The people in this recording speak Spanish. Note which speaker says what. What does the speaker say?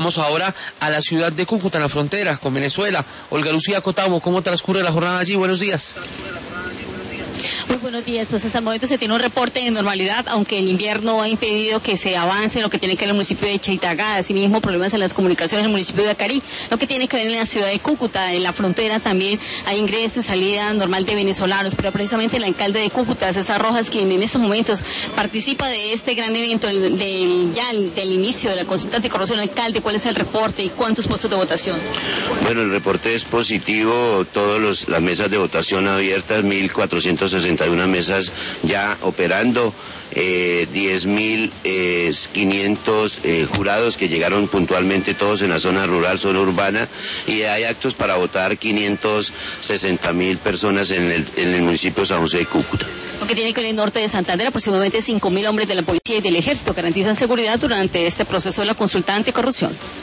Speaker 1: Vamos ahora a la ciudad de Cúcuta, en la frontera con Venezuela. Olga Lucía Cotamo, ¿cómo transcurre la jornada allí? Buenos días.
Speaker 2: Muy buenos días, pues hasta el momento se tiene un reporte de normalidad, aunque el invierno ha impedido que se avance en lo que tiene que ver el municipio de Cheitagá, asimismo problemas en las comunicaciones en el municipio de Acarí, lo que tiene que ver en la ciudad de Cúcuta, en la frontera también hay ingreso y salida normal de venezolanos, pero precisamente el alcalde de Cúcuta, César Rojas, quien en estos momentos participa de este gran evento del inicio de la consulta anticorrupción. Alcalde, ¿cuál es el reporte y cuántos puestos de votación?
Speaker 3: Bueno, el reporte es positivo, todas las mesas de votación abiertas, 1.461 mesas ya operando, 10.500 jurados que llegaron puntualmente todos en la zona rural, zona urbana, y hay actos para votar 560.000 personas en el municipio de San José de Cúcuta.
Speaker 2: Lo que tiene que ver el norte de Santander, aproximadamente 5.000 hombres de la policía y del ejército garantizan seguridad durante este proceso de la consulta anticorrupción.